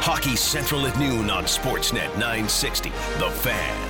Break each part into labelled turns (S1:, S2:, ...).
S1: Hockey Central at noon on Sportsnet 960, The Fan.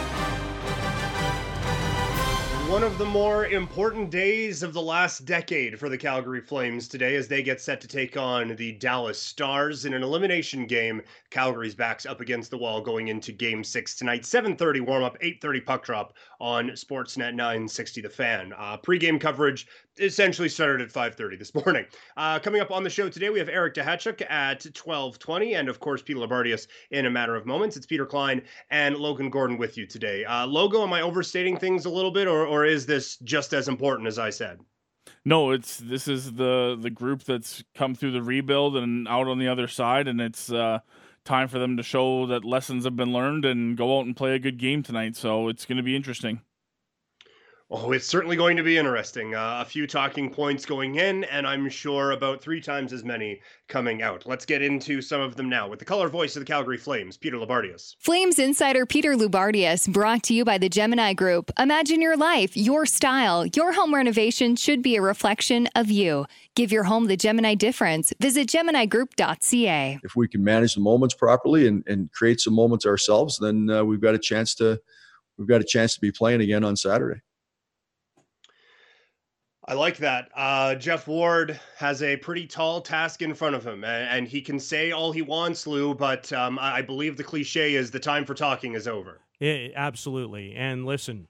S2: One of the more important days of the last decade for the Calgary Flames today as they get set to take on the Dallas Stars in an elimination game. Calgary's back's up against the wall going into Game 6 tonight. 7:30 warm-up, 8:30 puck drop on Sportsnet 960 The Fan. Pre-game coverage essentially started at 5:30 this morning. Coming up on the show today, we have Eric Duhatschek at 12:20, and of course, Peter Labardius in a matter of moments. It's Peter Klein and Logan Gordon with you today. Logo, am I overstating things a little bit, or is this just as important as I said?
S3: No, this is the group that's come through the rebuild and out on the other side, and it's time for them to show that lessons have been learned and go out and play a good game tonight. So it's going to be interesting.
S2: Oh, it's certainly going to be interesting. A few talking points going in, and I'm sure about 3 times as many coming out. Let's get into some of them now with the color voice of the Calgary Flames, Peter Labardius.
S4: Flames insider Peter Labardius, brought to you by the Gemini Group. Imagine your life, your style. Your home renovation should be a reflection of you. Give your home the Gemini difference. Visit GeminiGroup.ca.
S5: If we can manage the moments properly and create some moments ourselves, then we've got a chance to be playing again on Saturday.
S2: I like that. Jeff Ward has a pretty tall task in front of him, and he can say all he wants, Lou, but I believe the cliche is the time for talking is over.
S6: Yeah, absolutely. And listen,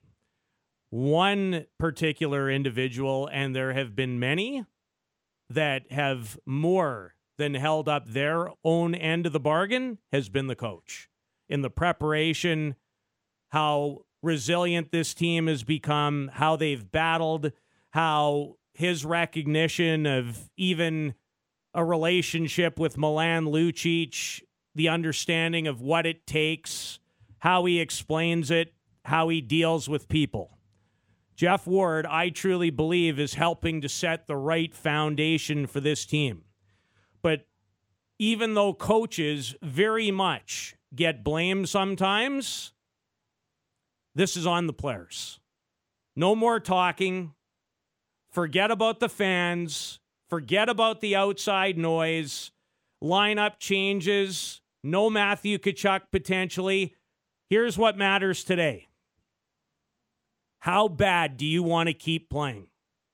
S6: one particular individual, and there have been many that have more than held up their own end of the bargain, has been the coach. In the preparation, how resilient this team has become, how they've battled, how his recognition of even a relationship with Milan Lucic, the understanding of what it takes, how he explains it, how he deals with people. Jeff Ward, I truly believe, is helping to set the right foundation for this team. But even though coaches very much get blamed sometimes, this is on the players. No more talking. Forget about the fans. Forget about the outside noise. Lineup changes. No Matthew Tkachuk potentially. Here's what matters today. How bad do you want to keep playing?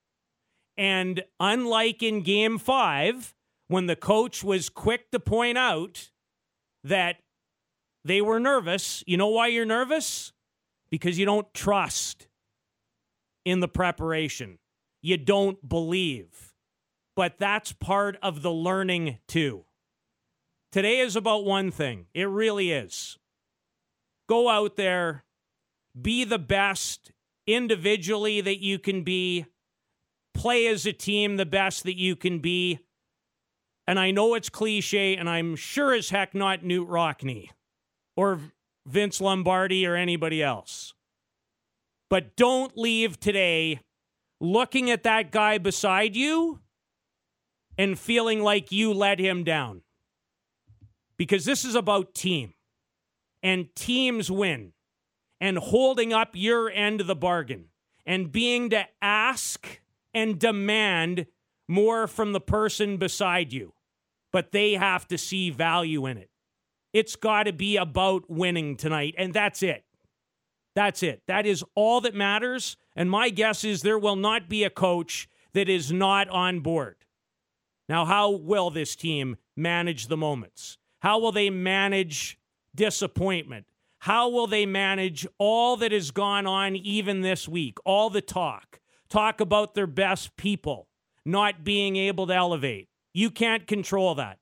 S6: And unlike in Game 5, when the coach was quick to point out that they were nervous, you know why you're nervous? Because you don't trust in the preparation. You don't believe. But that's part of the learning, too. Today is about one thing. It really is. Go out there, be the best individually that you can be, play as a team the best that you can be. And I know it's cliche, and I'm sure as heck not Knute Rockne or Vince Lombardi or anybody else. But don't leave today looking at that guy beside you and feeling like you let him down. Because this is about team. And teams win. And holding up your end of the bargain. And being to ask and demand more from the person beside you. But they have to see value in it. It's got to be about winning tonight. And that's it. That's it. That is all that matters. And my guess is there will not be a coach that is not on board. Now, how will this team manage the moments? How will they manage disappointment? How will they manage all that has gone on even this week? All the talk. Talk about their best people not being able to elevate. You can't control that.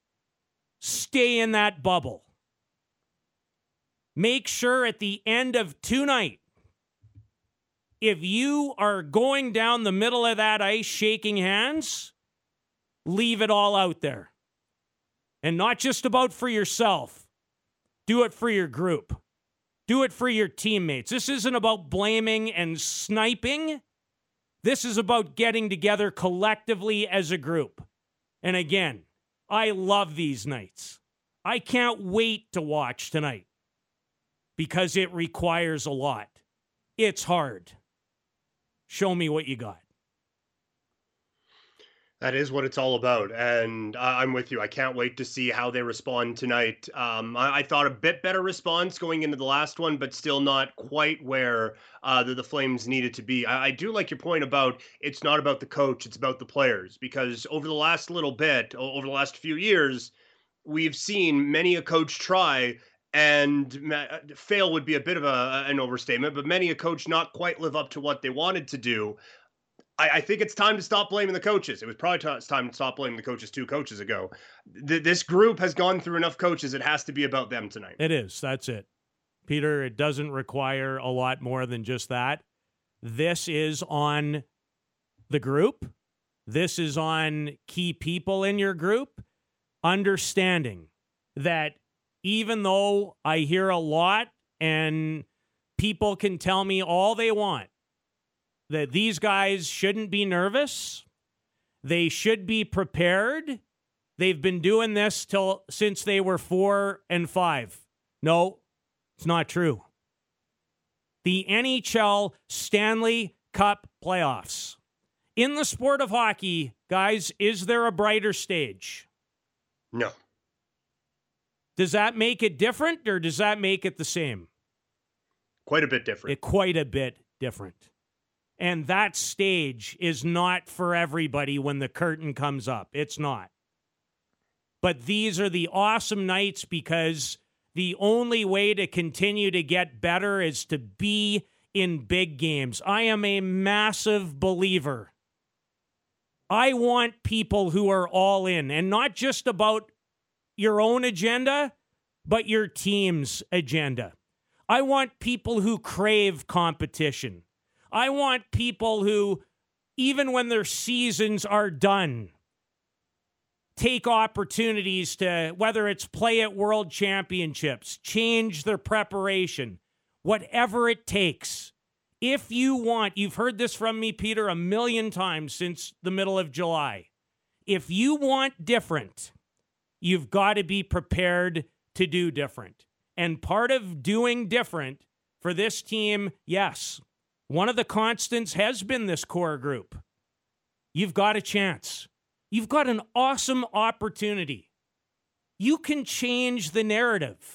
S6: Stay in that bubble. Make sure at the end of tonight, if you are going down the middle of that ice shaking hands, leave it all out there. And not just about for yourself. Do it for your group. Do it for your teammates. This isn't about blaming and sniping. This is about getting together collectively as a group. And again, I love these nights. I can't wait to watch tonight because it requires a lot. It's hard. Show me what you got.
S2: That is what it's all about, and I'm with you. I can't wait to see how they respond tonight. I thought a bit better response going into the last one, but still not quite where the Flames needed to be. I do like your point about it's not about the coach, it's about the players, because over the last little bit, over the last few years, we've seen many a coach try and fail would be a bit of an overstatement, but many a coach not quite live up to what they wanted to do. I think it's time to stop blaming the coaches. It was probably time to stop blaming the coaches 2 coaches ago. This group has gone through enough coaches. It has to be about them tonight.
S6: It is. That's it. Peter, it doesn't require a lot more than just that. This is on the group. This is on key people in your group. Understanding that even though I hear a lot and people can tell me all they want, that these guys shouldn't be nervous. They should be prepared. They've been doing this since they were 4 and 5. No, it's not true. The NHL Stanley Cup playoffs. In the sport of hockey, guys, is there a brighter stage?
S2: No.
S6: Does that make it different or does that make it the same?
S2: Quite a bit different.
S6: Quite a bit different. And that stage is not for everybody when the curtain comes up. It's not. But these are the awesome nights because the only way to continue to get better is to be in big games. I am a massive believer. I want people who are all in, and not just about your own agenda, but your team's agenda. I want people who crave competition. I want people who, even when their seasons are done, take opportunities to, whether it's play at world championships, change their preparation, whatever it takes. If you want, you've heard this from me, Peter, a million times since the middle of July. If you want different, you've got to be prepared to do different. And part of doing different for this team, yes, one of the constants has been this core group. You've got a chance. You've got an awesome opportunity. You can change the narrative,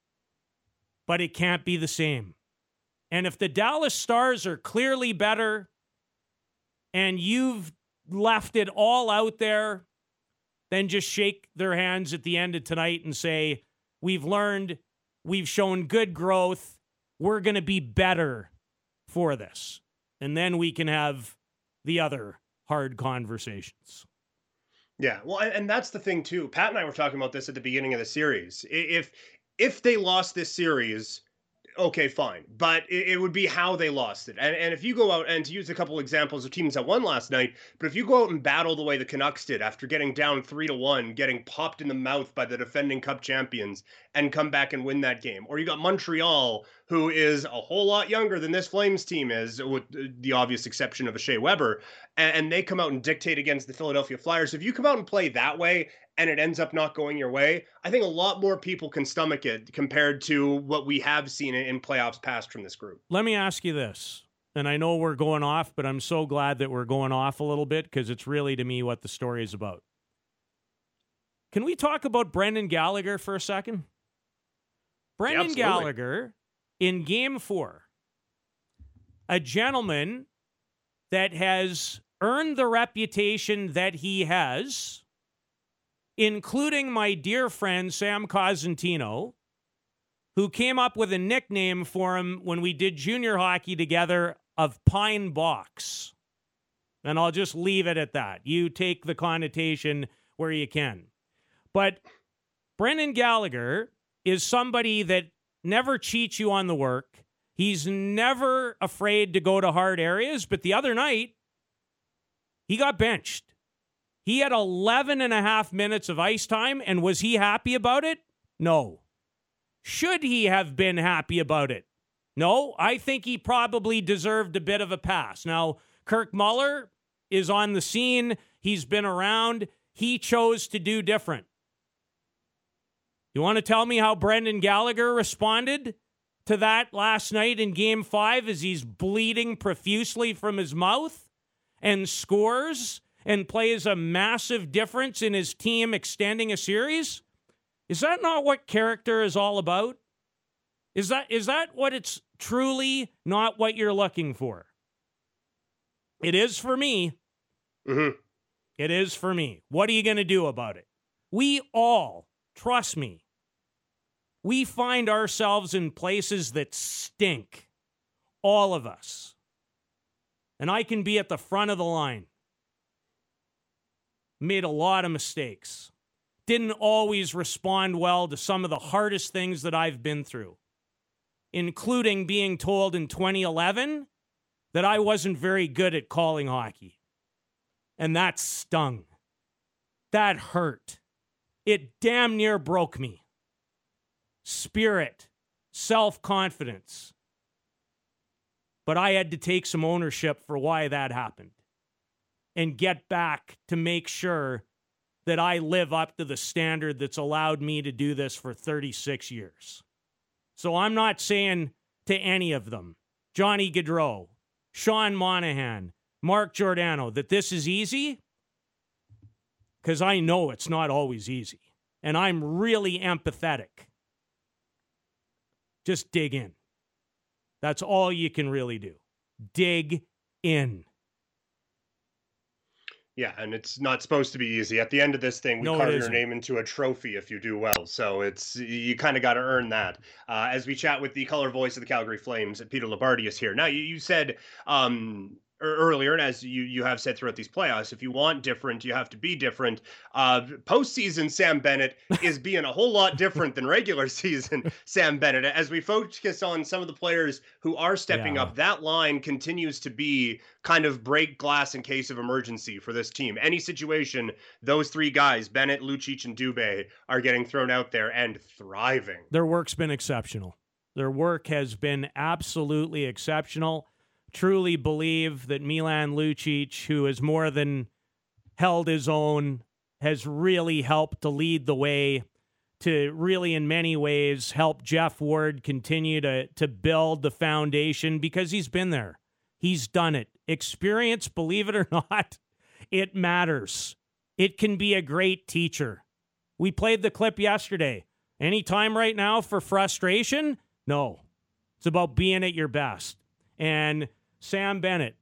S6: but it can't be the same. And if the Dallas Stars are clearly better and you've left it all out there, then just shake their hands at the end of tonight and say, we've learned, we've shown good growth, we're going to be better for this. And then we can have the other hard conversations.
S2: Yeah, well, and that's the thing too. Pat and I were talking about this at the beginning of the series. If they lost this series, okay, fine. But it would be how they lost it. And if you go out, and to use a couple examples of teams that won last night, but if you go out and battle the way the Canucks did after getting down 3-1, getting popped in the mouth by the defending Cup champions, and come back and win that game. Or you got Montreal, who is a whole lot younger than this Flames team is, with the obvious exception of a Shea Weber, and they come out and dictate against the Philadelphia Flyers. If you come out and play that way, and it ends up not going your way, I think a lot more people can stomach it compared to what we have seen in playoffs past from this group.
S6: Let me ask you this, and I know we're going off, but I'm so glad that we're going off a little bit because it's really, to me, what the story is about. Can we talk about Brendan Gallagher for a second? Brendan Gallagher, in Game 4, a gentleman that has earned the reputation that he has, including my dear friend Sam Cosentino, who came up with a nickname for him when we did junior hockey together of Pine Box. And I'll just leave it at that. You take the connotation where you can. But Brendan Gallagher is somebody that never cheats you on the work. He's never afraid to go to hard areas. But the other night, he got benched. He had 11 and a half minutes of ice time, and was he happy about it? No. Should he have been happy about it? No, I think he probably deserved a bit of a pass. Now, Kirk Muller is on the scene. He's been around. He chose to do different. You want to tell me how Brendan Gallagher responded to that last night in Game 5 as he's bleeding profusely from his mouth and scores and plays a massive difference in his team extending a series? Is that not what character is all about? Is that what it's truly not what you're looking for? It is for me.
S2: Mm-hmm.
S6: It is for me. What are you going to do about it? We all, trust me, we find ourselves in places that stink. All of us. And I can be at the front of the line. Made a lot of mistakes. Didn't always respond well to some of the hardest things that I've been through, including being told in 2011 that I wasn't very good at calling hockey. And that stung. That hurt. It damn near broke me. Spirit, self-confidence. But I had to take some ownership for why that happened and get back to make sure that I live up to the standard that's allowed me to do this for 36 years. So I'm not saying to any of them, Johnny Gaudreau, Sean Monahan, Mark Giordano, that this is easy, because I know it's not always easy. And I'm really empathetic. Just dig in. That's all you can really do. Dig in.
S2: Yeah, and it's not supposed to be easy. At the end of this thing, we carve your name into a trophy if you do well. So you kind of got to earn that. As we chat with the color voice of the Calgary Flames, Peter Loubardias here. Now, you said earlier, and as you have said throughout these playoffs, if you want different, you have to be different. Postseason Sam Bennett is being a whole lot different than regular season Sam Bennett. As we focus on some of the players who are stepping up, that line continues to be kind of break glass in case of emergency for this team. Any situation, those three guys, Bennett, Lucic, and Dubé, are getting thrown out there and thriving.
S6: Their work's been exceptional. Their work has been absolutely exceptional. Truly believe that Milan Lucic, who has more than held his own, has really helped to lead the way, to really in many ways help Jeff Ward continue to build the foundation, because he's been there. He's done it. Experience, believe it or not, it matters. It can be a great teacher. We played the clip yesterday. Any time right now for frustration? No. It's about being at your best. And Sam Bennett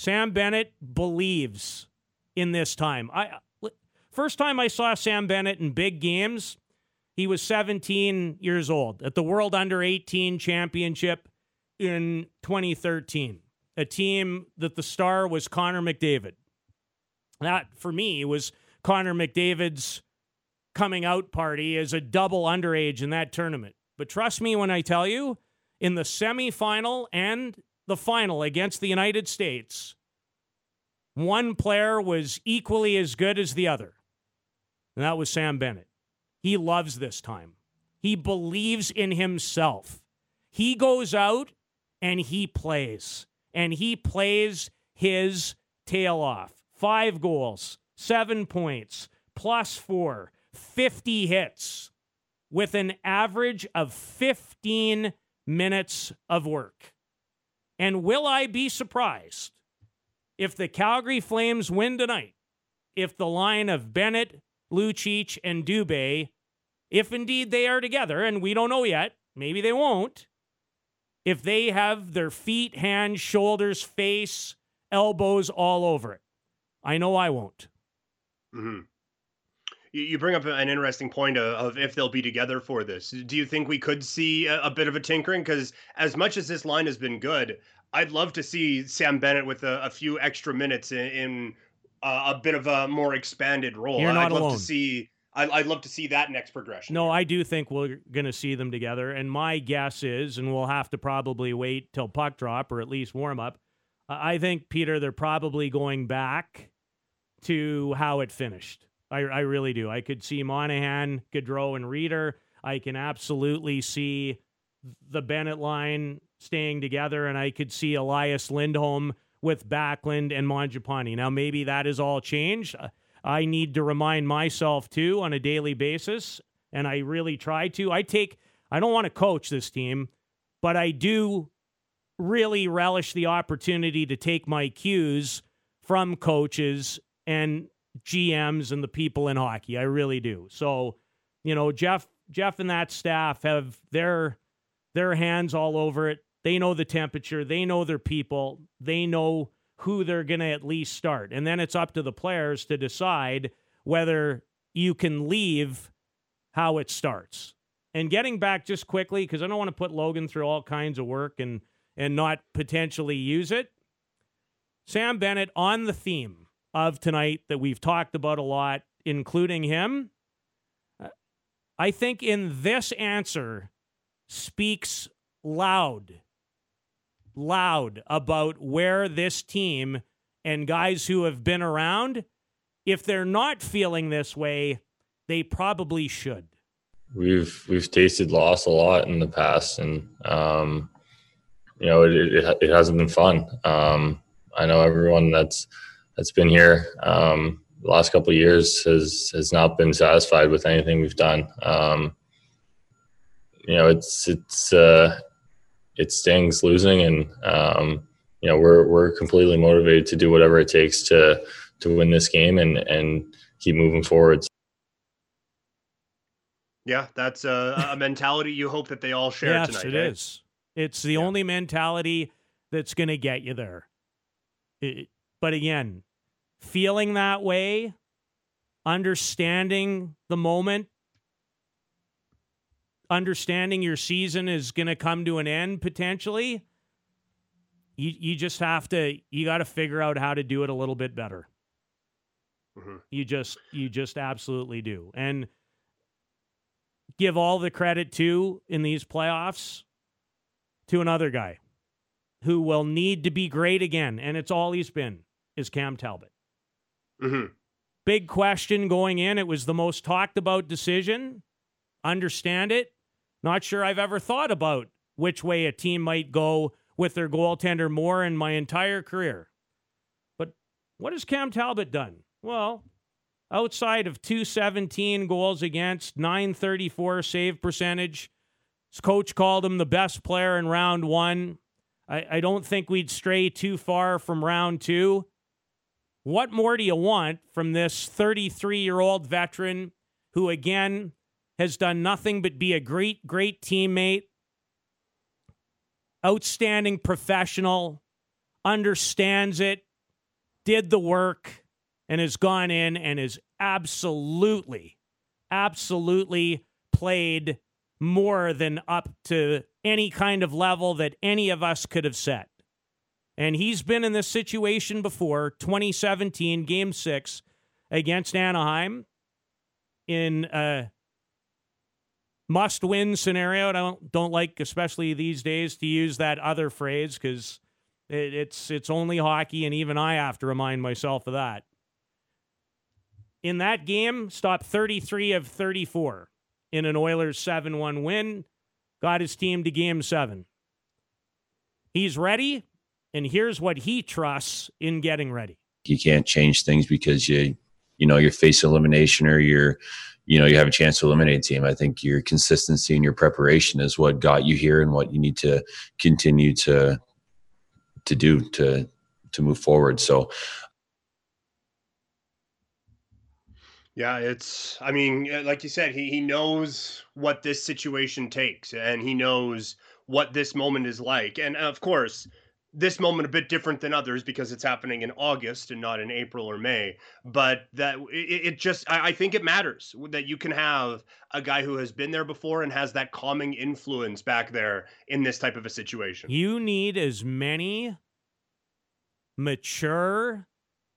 S6: believes in this time. First time I saw Sam Bennett in big games, he was 17 years old at the World Under-18 Championship in 2013. A team that the star was Connor McDavid. That, for me, was Connor McDavid's coming out party as a double underage in that tournament. But trust me when I tell you, in the semifinal and the final against the United States, one player was equally as good as the other. And that was Sam Bennett. He loves this time. He believes in himself. He goes out and he plays. And he plays his tail off. 5 goals, 7 points, +4, 50 hits, with an average of 15 minutes of work. And will I be surprised if the Calgary Flames win tonight, if the line of Bennett, Lucic, and Dubé, if indeed they are together, and we don't know yet, maybe they won't, if they have their feet, hands, shoulders, face, elbows all over it? I know I won't.
S2: Mm-hmm. You bring up an interesting point of if they'll be together for this. Do you think we could see a bit of a tinkering? Because as much as this line has been good, I'd love to see Sam Bennett with a few extra minutes in a bit of a more expanded role.
S6: You're not
S2: I'd love
S6: alone.
S2: to see. I'd love to see that next progression.
S6: No, I do think we're going to see them together. And my guess is, and we'll have to probably wait till puck drop or at least warm up, I think, Peter, they're probably going back to how it finished. I really do. I could see Monahan, Gaudreau, and Reeder. I can absolutely see the Bennett line staying together, and I could see Elias Lindholm with Backlund and Mangiapane. Now, maybe that has all changed. I need to remind myself, too, on a daily basis, and I really try to. I don't want to coach this team, but I do really relish the opportunity to take my cues from coaches and GMs and the people in hockey. I really do. So, Jeff and that staff have their hands all over it. They know the temperature. They know their people. They know who they're going to at least start. And then it's up to the players to decide whether you can leave how it starts. And getting back just quickly, because I don't want to put Logan through all kinds of work and not potentially use it. Sam Bennett, on the theme of tonight that we've talked about a lot, including him, I think in this answer speaks loud about where this team and guys who have been around, if they're not feeling this way, they probably should.
S7: We've tasted loss a lot in the past, and it hasn't been fun. I know everyone that's been here the last couple of years has not been satisfied with anything we've done. It stings losing, and we're completely motivated to do whatever it takes to win this game and keep moving forward.
S2: Yeah, that's a mentality you hope that they all share tonight.
S6: Yes, it is. It's the only mentality that's going to get you there. But again, feeling that way, understanding the moment, understanding your season is going to come to an end potentially, you just have to, you got to figure out how to do it a little bit better. Mm-hmm. You just absolutely do. And give all the credit to, in these playoffs, to another guy who will need to be great again, and it's all he's been, is Cam Talbot.
S2: Mm-hmm.
S6: Big question going in. It was the most talked about decision. Understand it. Not sure I've ever thought about which way a team might go with their goaltender more in my entire career. But what has Cam Talbot done? Well, outside of 217 goals against, 934 save percentage, his coach called him the best player in round one. I don't think we'd stray too far from round two. What more do you want from this 33-year-old veteran who, again, has done nothing but be a great, great teammate, outstanding professional, understands it, did the work, and has gone in and has absolutely played more than up to any kind of level that any of us could have set. And he's been in this situation before, 2017, Game 6 against Anaheim in a must-win scenario. And I don't like, especially these days, to use that other phrase because it's only hockey, and even I have to remind myself of that. In that game, stopped 33 of 34 in an Oilers 7-1 win, got his team to Game 7. He's ready, and here's what he trusts in getting ready.
S8: You can't change things because you face elimination or you have a chance to eliminate a team. I think your consistency and your preparation is what got you here and what you need to continue to do to move forward. So
S2: yeah, like you said, he knows what this situation takes, and he knows what this moment is like. And of course, this moment a bit different than others because it's happening in August and not in April or May. But that I think it matters that you can have a guy who has been there before and has that calming influence back there in this type of a situation.
S6: You need as many mature,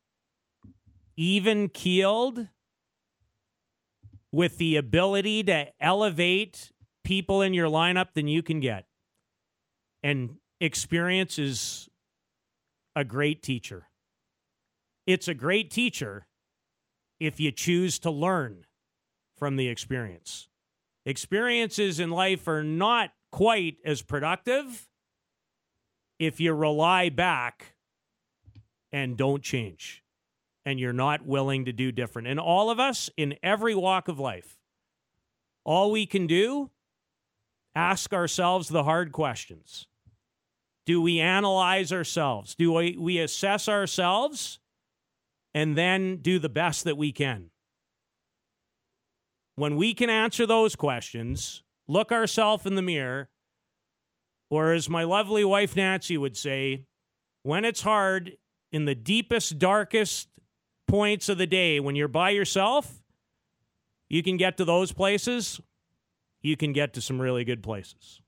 S6: even-keeled, with the ability to elevate people in your lineup than you can get. And experience is a great teacher. It's a great teacher if you choose to learn from the experience. Experiences in life are not quite as productive if you rely back and don't change, and you're not willing to do different. And all of us in every walk of life, all we can do, ask ourselves the hard questions. Do we analyze ourselves? Do we assess ourselves and then do the best that we can. When we can answer those questions, look ourselves in the mirror, or as my lovely wife Nancy would say, when it's hard, in the deepest, darkest points of the day, when you're by yourself, you can get to those places. You can get to some really good places.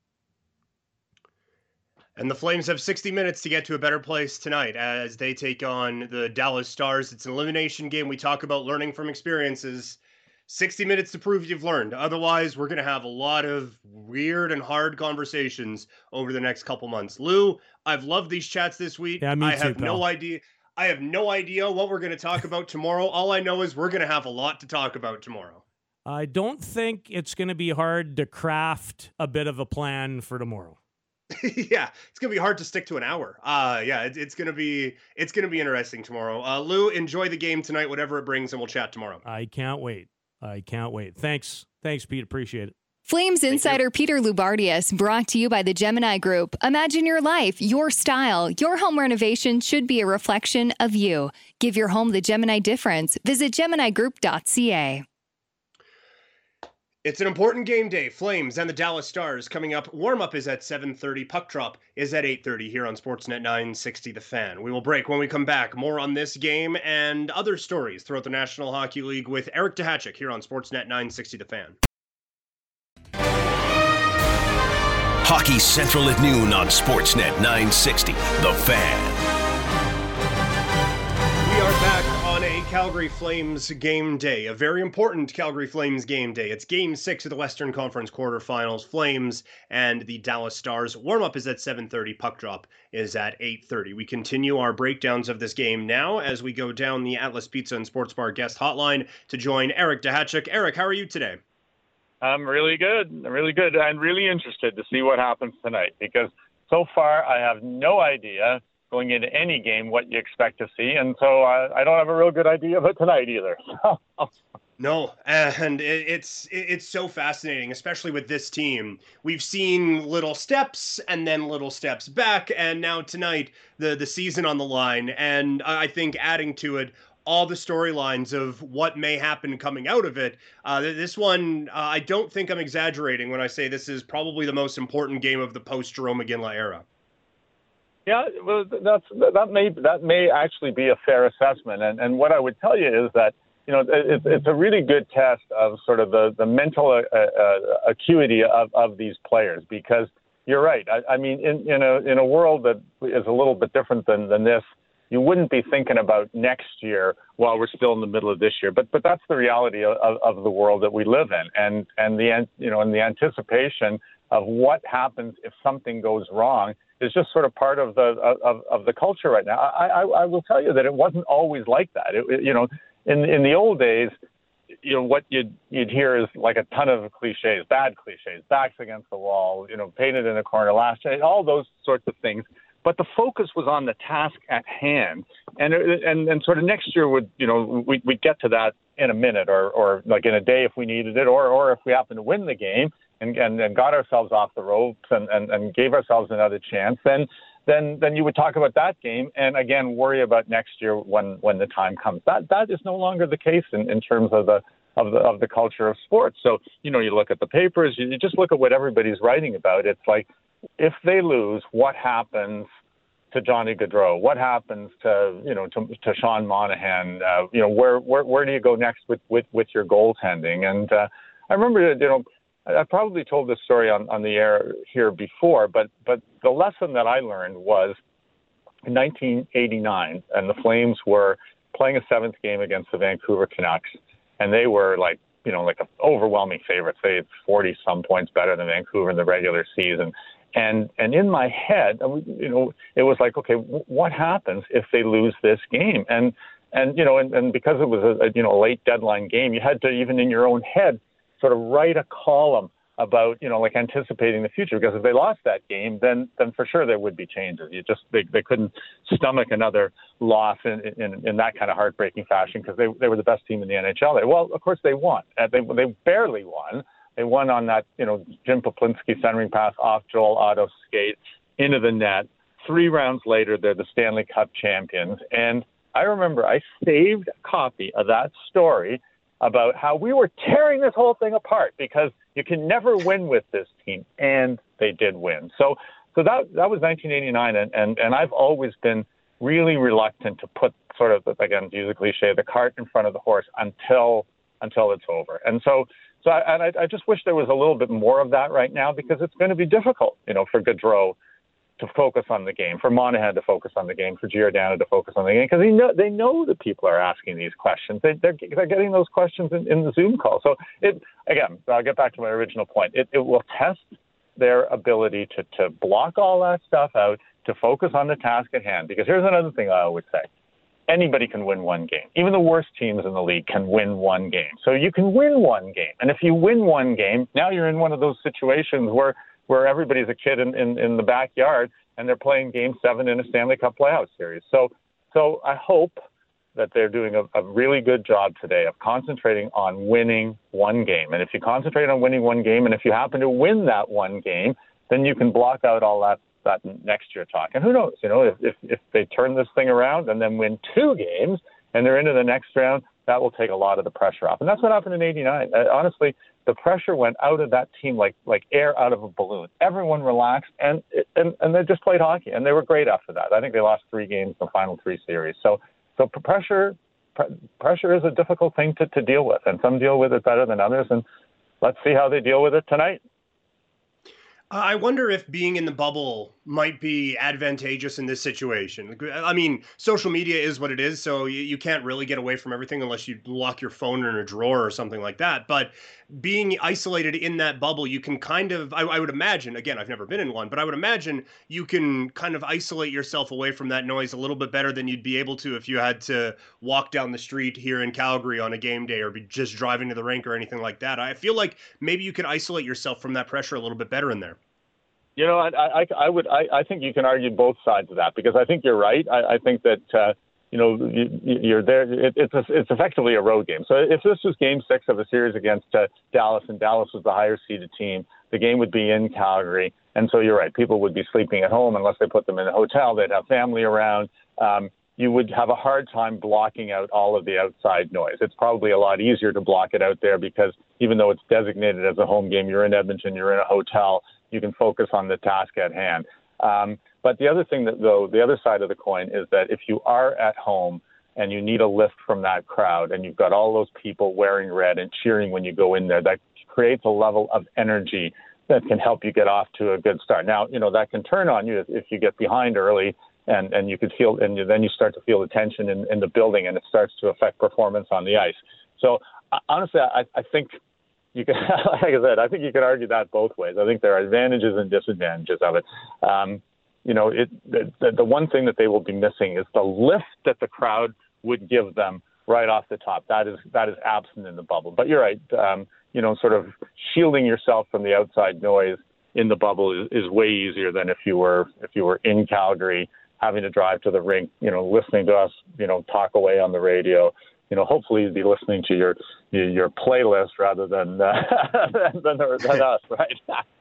S2: And the Flames have 60 minutes to get to a better place tonight as they take on the Dallas Stars. It's an elimination game. We talk about learning from experiences. 60 minutes to prove you've learned. Otherwise, we're going to have a lot of weird and hard conversations over the next couple months. Lou, I've loved these chats this week.
S6: Yeah, me too, pal.
S2: I have no idea what we're going to talk about tomorrow. All I know is we're going to have a lot to talk about tomorrow.
S6: I don't think it's going to be hard to craft a bit of a plan for tomorrow.
S2: Yeah, it's gonna be hard to stick to an hour. It's gonna be interesting tomorrow. Lou, enjoy the game tonight, whatever it brings, and we'll chat tomorrow.
S6: I can't wait. Thanks, Pete. Appreciate it.
S4: Flames insider Peter Loubardias, brought to you by the Gemini Group. Imagine your life, your style. Your home renovation should be a reflection of you. Give your home the Gemini difference. Visit GeminiGroup.ca.
S2: It's an important game day. Flames and the Dallas Stars coming up. Warm-up is at 7:30. Puck drop is at 8:30 here on Sportsnet 960 The Fan. We will break when we come back. More on this game and other stories throughout the National Hockey League with Eric Duhatschek here on Sportsnet 960 The Fan.
S1: Hockey Central at noon on Sportsnet 960 The Fan.
S2: We are back on a Calgary Flames game day, a very important Calgary Flames game day. It's Game 6 of the Western Conference quarterfinals. Flames and the Dallas Stars. Warm-up is at 7:30. Puck drop is at 8:30. We continue our breakdowns of this game now as we go down the Atlas Pizza and Sports Bar guest hotline to join Eric Duhatschek. Eric, how are you today?
S9: I'm really good. I'm really interested to see what happens tonight because so far I have no idea going into any game what you expect to see, and so I don't have a real good idea of it tonight either.
S2: No, and it's so fascinating, especially with this team. We've seen little steps and then little steps back, and now tonight the season on the line, and I think adding to it all the storylines of what may happen coming out of it. This one, I don't think I'm exaggerating when I say this is probably the most important game of the post-Jarome Iginla era.
S9: Yeah, well, that may actually be a fair assessment. And what I would tell you is that, you know, it's a really good test of sort of the mental acuity of these players, because you're right. I mean, in a world that is a little bit different than this, you wouldn't be thinking about next year while we're still in the middle of this year. But that's the reality of the world that we live in, and the anticipation of what happens if something goes wrong is just sort of part of the culture right now. I will tell you that it wasn't always like that. In the old days, you know, what you'd hear is like a ton of cliches, bad cliches, backs against the wall, you know, painted in a corner, last chance, all those sorts of things. But the focus was on the task at hand, and sort of next year we'd get to that in a minute, or like in a day if we needed it, or if we happened to win the game and got ourselves off the ropes and gave ourselves another chance, then you would talk about that game and again worry about next year when the time comes. That is no longer the case in terms of the culture of sports. So, you know, you look at the papers, you just look at what everybody's writing about. It's like, if they lose, what happens to Johnny Gaudreau? What happens to Sean Monahan? Where do you go next with your goaltending? And I remember, I probably told this story on the air here before, but the lesson that I learned was in 1989, and the Flames were playing a seventh game against the Vancouver Canucks, and they were like an overwhelming favorites. They had 40 some points better than Vancouver in the regular season. And in my head, it was like, okay, what happens if they lose this game? And because it was a late deadline game, you had to, even in your own head, sort of write a column about, like anticipating the future, because if they lost that game, then for sure there would be changes. They couldn't stomach another loss in that kind of heartbreaking fashion, because they were the best team in the NHL. Well, of course they won. They barely won. They won on that, Jim Poplinski centering pass off Joel Otto's skate into the net. 3 rounds later, they're the Stanley Cup champions. And I remember I saved a copy of that story about how we were tearing this whole thing apart because you can never win with this team, and they did win. So that was 1989, and I've always been really reluctant to put sort of, again, to use a cliche, the cart in front of the horse until it's over. And so I just wish there was a little bit more of that right now, because it's going to be difficult, for Gaudreau to focus on the game, for Monahan to focus on the game, for Giordano to focus on the game, because they know that people are asking these questions. They're getting those questions in the Zoom call. So again, I'll get back to my original point. It will test their ability to block all that stuff out, to focus on the task at hand. Because here's another thing I always say. Anybody can win one game. Even the worst teams in the league can win one game. So you can win one game. And if you win one game, now you're in one of those situations where everybody's a kid in the backyard and they're playing Game 7 in a Stanley Cup playoff series. So I hope that they're doing a really good job today of concentrating on winning one game. And if you concentrate on winning one game, and if you happen to win that one game, then you can block out all that next year talk. And who knows, if they turn this thing around and then win 2 games and they're into the next round, that will take a lot of the pressure off. And that's what happened in 89. Honestly, the pressure went out of that team like air out of a balloon. Everyone relaxed, and they just played hockey, and they were great after that. I think they lost 3 games in the final 3 series. So pressure is a difficult thing to deal with, and some deal with it better than others, and let's see how they deal with it tonight.
S2: I wonder if being in the bubble might be advantageous in this situation. I mean, social media is what it is, so you can't really get away from everything unless you lock your phone in a drawer or something like that. But being isolated in that bubble, you can kind of, I would imagine, again, I've never been in one, but I would imagine you can kind of isolate yourself away from that noise a little bit better than you'd be able to if you had to walk down the street here in Calgary on a game day or be just driving to the rink or anything like that. I feel like maybe you could isolate yourself from that pressure a little bit better in there. I think you can argue both sides of that, because I think you're right. I think that you're there. It's effectively a road game. So if this was Game 6 of a series against Dallas, and Dallas was the higher seeded team, the game would be in Calgary, and so you're right. People would be sleeping at home unless they put them in a hotel. They'd have family around. You would have a hard time blocking out all of the outside noise. It's probably a lot easier to block it out there, because even though it's designated as a home game, you're in Edmonton, you're in a hotel, you can focus on the task at hand. But the other thing the other side of the coin is that if you are at home and you need a lift from that crowd, and you've got all those people wearing red and cheering when you go in there, that creates a level of energy that can help you get off to a good start. Now, that can turn on you if you get behind early, and you could feel, and then you start to feel the tension in the building, and it starts to affect performance on the ice. So honestly, I think you can, like I said, I think you can argue that both ways. I think there are advantages and disadvantages of it. The one thing that they will be missing is the lift that the crowd would give them right off the top. That is absent in the bubble. But you're right. Sort of shielding yourself from the outside noise in the bubble is way easier than if you were in Calgary, having to drive to the rink, listening to us, talk away on the radio. Hopefully you'd be listening to your playlist rather than us, right?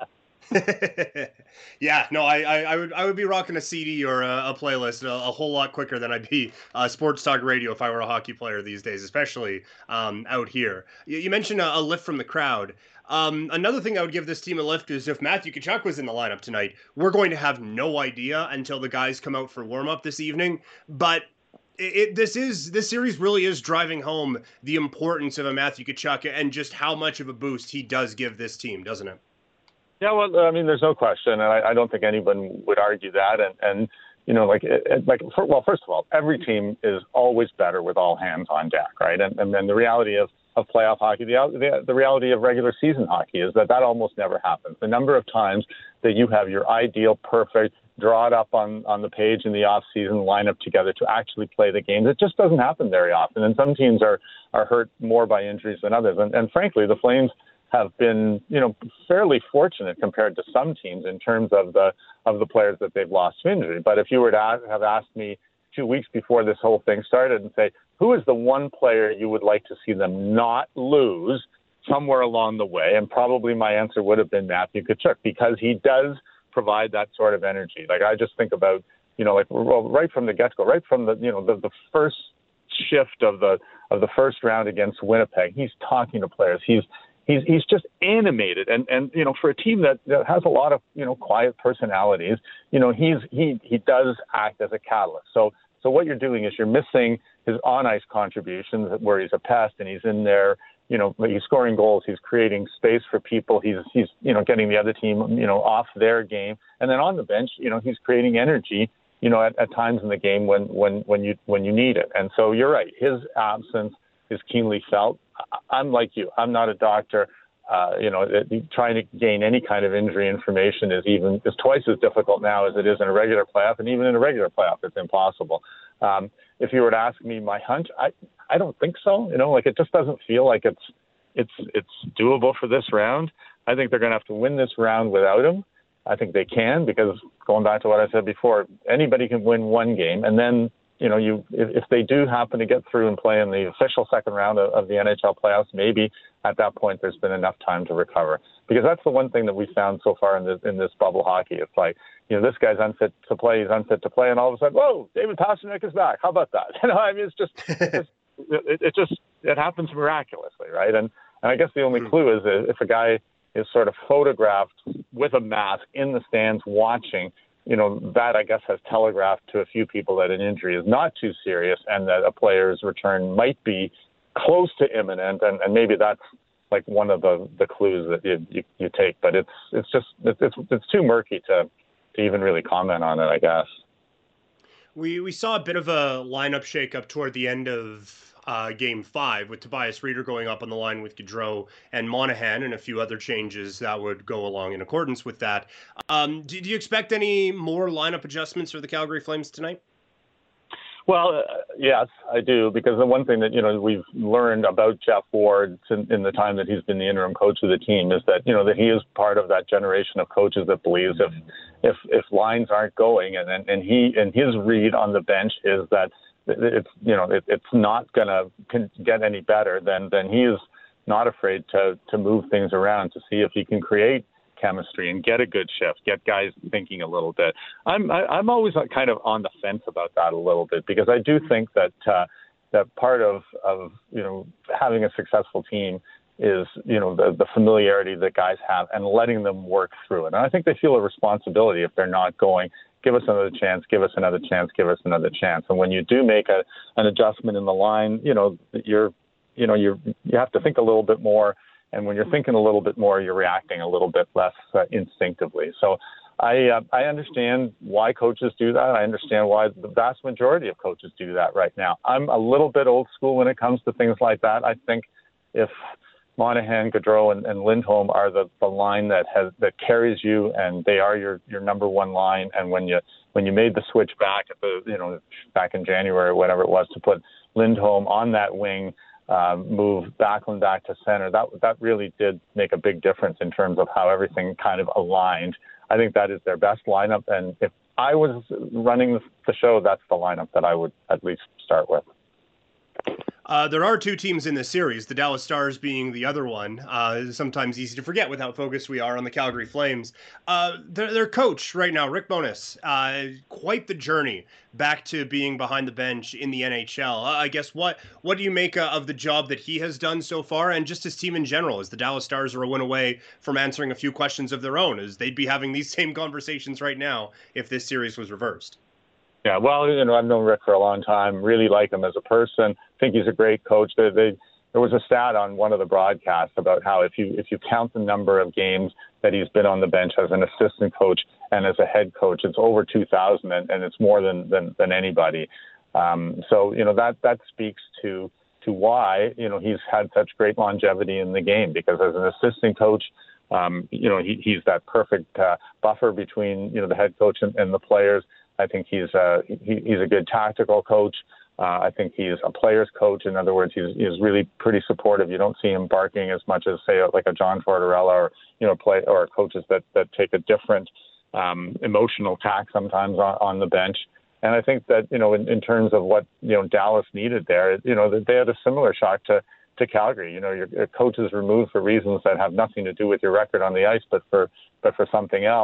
S2: Yeah, no, I would be rocking a CD or a playlist a whole lot quicker than I'd be sports talk radio if I were a hockey player these days, especially out here. You mentioned a lift from the crowd. Another thing I would give this team a lift is if Matthew Tkachuk was in the lineup tonight. We're going to have no idea until the guys come out for warm-up this evening, but this series really is driving home the importance of a Matthew Tkachuk and just how much of a boost he does give this team, doesn't it?
S9: Yeah, well, I mean, there's no question, and I don't think anyone would argue that. And first of all, every team is always better with all hands on deck, right? And then the reality of playoff hockey, the reality of regular season hockey is that almost never happens. The number of times that you have your ideal, perfect, draw it up on the page in the off season, line up together to actually play the games, it just doesn't happen very often. And some teams are hurt more by injuries than others. And frankly, the Flames have been, fairly fortunate compared to some teams in terms of the players that they've lost to injury. But if you were to have asked me 2 weeks before this whole thing started and say, who is the one player you would like to see them not lose somewhere along the way? And probably my answer would have been Matthew Tkachuk, because he does provide that sort of energy. Like, I just think about right from the get-go, right from the first shift of the first round against Winnipeg, he's talking to players. He's just animated, and for a team that has a lot of quiet personalities, he does act as a catalyst. So what you're doing is you're missing his on-ice contributions where he's a pest and he's in there, he's scoring goals, he's creating space for people, he's getting the other team off their game, and then on the bench, he's creating energy at times in the game when you need it. And so you're right, his absence is keenly felt. I'm like you. I'm not a doctor. Trying to gain any kind of injury information is twice as difficult now as it is in a regular playoff, and even in a regular playoff, it's impossible. If you were to ask me my hunch, I don't think so. It just doesn't feel like it's doable for this round. I think they're going to have to win this round without him. I think they can, because going back to what I said before, anybody can win one game, and then if they do happen to get through and play in the official second round of the NHL playoffs, maybe at that point there's been enough time to recover. Because that's the one thing that we found so far in this bubble hockey. It's like, this guy's unfit to play, he's unfit to play, and all of a sudden, whoa, David Pastrnak is back. How about that? It's just it happens miraculously, right? And I guess the only clue is if a guy is sort of photographed with a mask in the stands watching, that I guess has telegraphed to a few people that an injury is not too serious and that a player's return might be close to imminent. And maybe that's like one of the clues that you take, but it's too murky to even really comment on it, I guess.
S2: We saw a bit of a lineup shakeup toward the end of Game 5 with Tobias Rieder going up on the line with Gaudreau and Monahan, and a few other changes that would go along in accordance with that. Do you expect any more lineup adjustments for the Calgary Flames tonight?
S9: Well, yes, I do, because the one thing that we've learned about Jeff Ward in the time that he's been the interim coach of the team is that that he is part of that generation of coaches that believes if lines aren't going, and his read on the bench is that it's not going to get any better, then he is not afraid to move things around to see if he can create chemistry and get a good shift, get guys thinking a little bit. I'm always kind of on the fence about that a little bit, because I do think that part of having a successful team is the familiarity that guys have and letting them work through it. And I think they feel a responsibility if they're not going, give us another chance, give us another chance, give us another chance. And when you do make an adjustment in the line, you have to think a little bit more. And when you're thinking a little bit more, you're reacting a little bit less instinctively. So I understand why coaches do that. I understand why the vast majority of coaches do that right now. I'm a little bit old school when it comes to things like that. I think if Monahan, Gaudreau, and Lindholm are the line that carries you, and they are your number one line. And when you made the switch back back in January or whatever it was, to put Lindholm on that wing, move Backlund back to center, that really did make a big difference in terms of how everything kind of aligned. I think that is their best lineup, and if I was running the show, that's the lineup that I would at least start with.
S2: There are two teams in this series, the Dallas Stars being the other one. Sometimes easy to forget with how focused we are on the Calgary Flames. Their coach right now, Rick Bowness, quite the journey back to being behind the bench in the NHL. I guess what do you make of the job that he has done so far, and just his team in general, as the Dallas Stars are a win away from answering a few questions of their own, as they'd be having these same conversations right now if this series was reversed?
S9: Yeah, well, I've known Rick for a long time, really like him as a person, think he's a great coach. There was a stat on one of the broadcasts about how if you count the number of games that he's been on the bench as an assistant coach and as a head coach, it's over 2,000, and it's more than anybody. So, that speaks to why, he's had such great longevity in the game, because as an assistant coach, he's that perfect buffer between, the head coach and the players. I think he's a good tactical coach. I think he's a player's coach. In other words, he's really pretty supportive. You don't see him barking as much as, say, like a John Tortorella or coaches that take a different emotional tack sometimes on the bench. And I think that, in terms of what, Dallas needed there, they had a similar shock to Calgary. Your coach is removed for reasons that have nothing to do with your record on the ice, but for something else.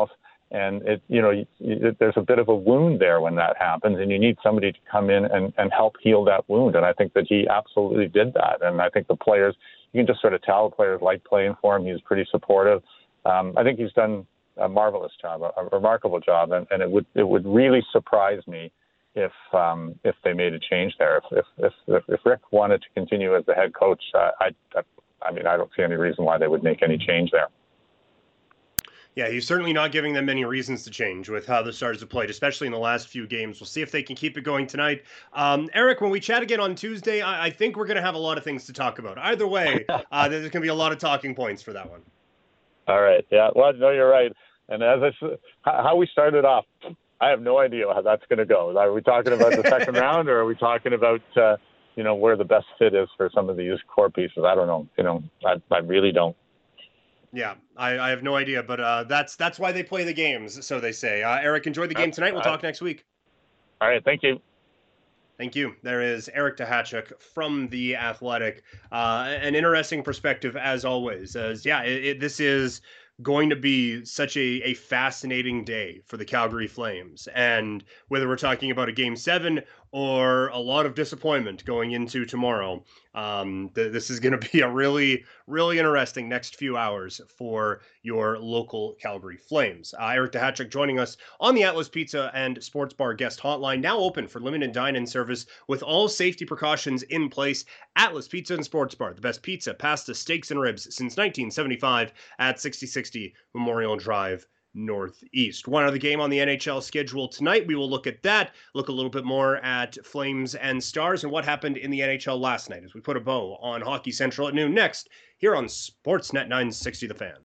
S9: And there's a bit of a wound there when that happens, and you need somebody to come in and help heal that wound. And I think that he absolutely did that. And I think the players, you can just sort of tell the players like playing for him. He's pretty supportive. I think he's done a marvelous job, a remarkable job. And it would really surprise me if they made a change there. If Rick wanted to continue as the head coach, I don't see any reason why they would make any change there.
S2: Yeah, he's certainly not giving them many reasons to change with how the Stars have played, especially in the last few games. We'll see if they can keep it going tonight. Eric, when we chat again on Tuesday, I think we're going to have a lot of things to talk about. Either way, there's going to be a lot of talking points for that one.
S9: All right. Yeah, well, no, you're right. And as I said, how we started off, I have no idea how that's going to go. Are we talking about the second round, or are we talking about, where the best fit is for some of these core pieces? I don't know. I really don't.
S2: Yeah, I have no idea, but that's why they play the games, so they say. Eric, enjoy the game tonight. We'll talk next week.
S9: All right, thank you.
S2: Thank you. There is Eric Duhatschek from The Athletic. An interesting perspective, as always. This is going to be such a fascinating day for the Calgary Flames. And whether we're talking about a Game 7 or a lot of disappointment going into tomorrow, this is going to be a really, really interesting next few hours for your local Calgary Flames. Eric Duhatschek joining us on the Atlas Pizza and Sports Bar guest hotline, now open for limited dine-in service with all safety precautions in place. Atlas Pizza and Sports Bar, the best pizza, pasta, steaks, and ribs since 1975 at 6060 Memorial Drive Northeast. One other game on the NHL schedule tonight. We will look at that, look a little bit more at Flames and Stars and what happened in the NHL last night as we put a bow on Hockey Central at noon next here on Sportsnet 960 The Fan.